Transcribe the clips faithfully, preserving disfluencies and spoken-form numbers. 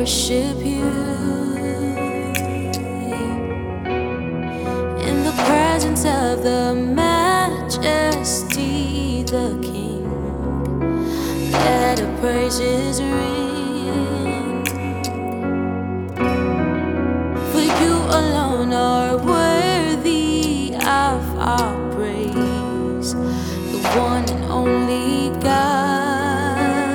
worship you in the presence of the Majesty, the King. Let our praises ring, for you alone are worthy of our praise, the one and only God.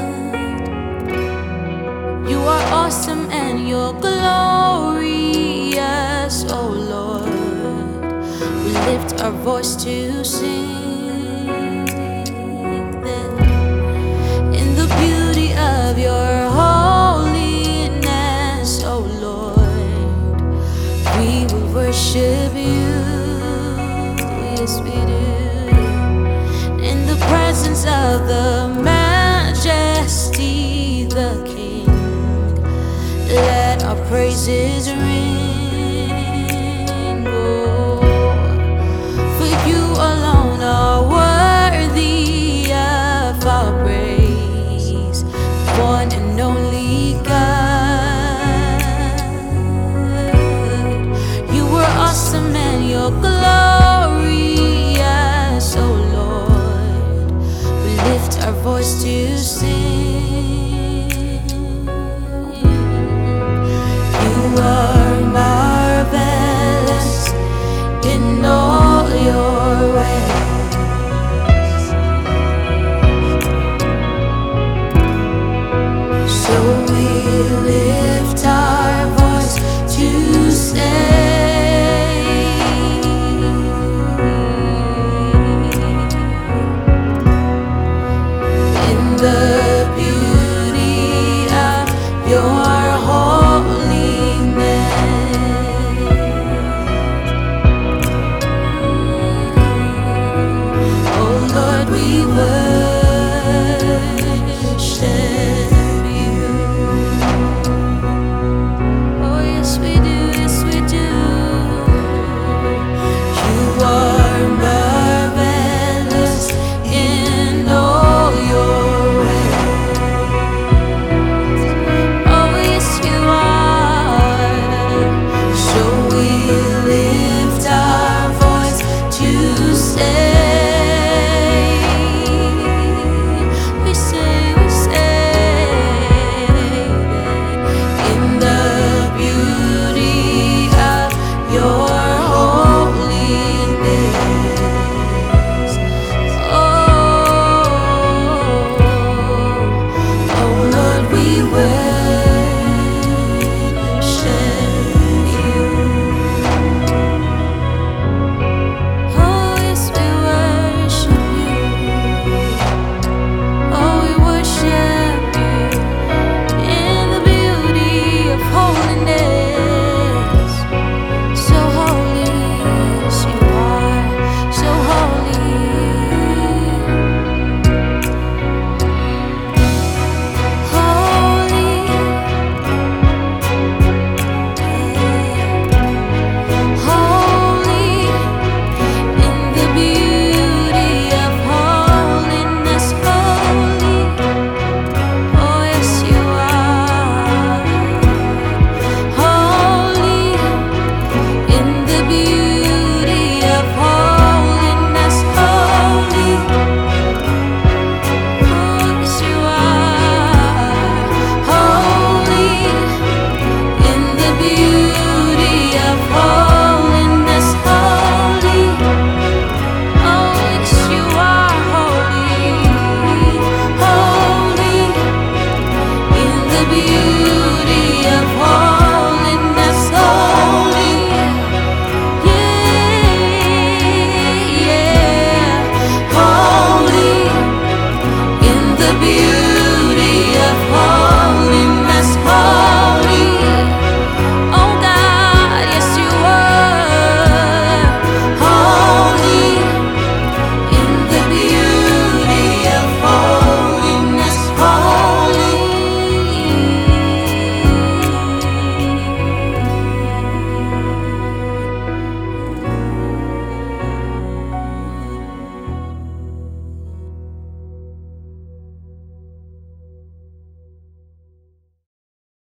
You are awesome and you're glorious, oh Lord. We lift our voice to sing that in the beauty of your holiness, oh Lord, we will worship you. Yes, we do. In the presence of the Majesty, the King, let our praises ring. Oh, for you alone are worthy of our praise, one and only God. You were awesome and you're glorious, oh Lord. We lift our voice to sing. You are marvelous in all your ways, so we lift our voice to say, in the beauty of your holiness, oh Lord, we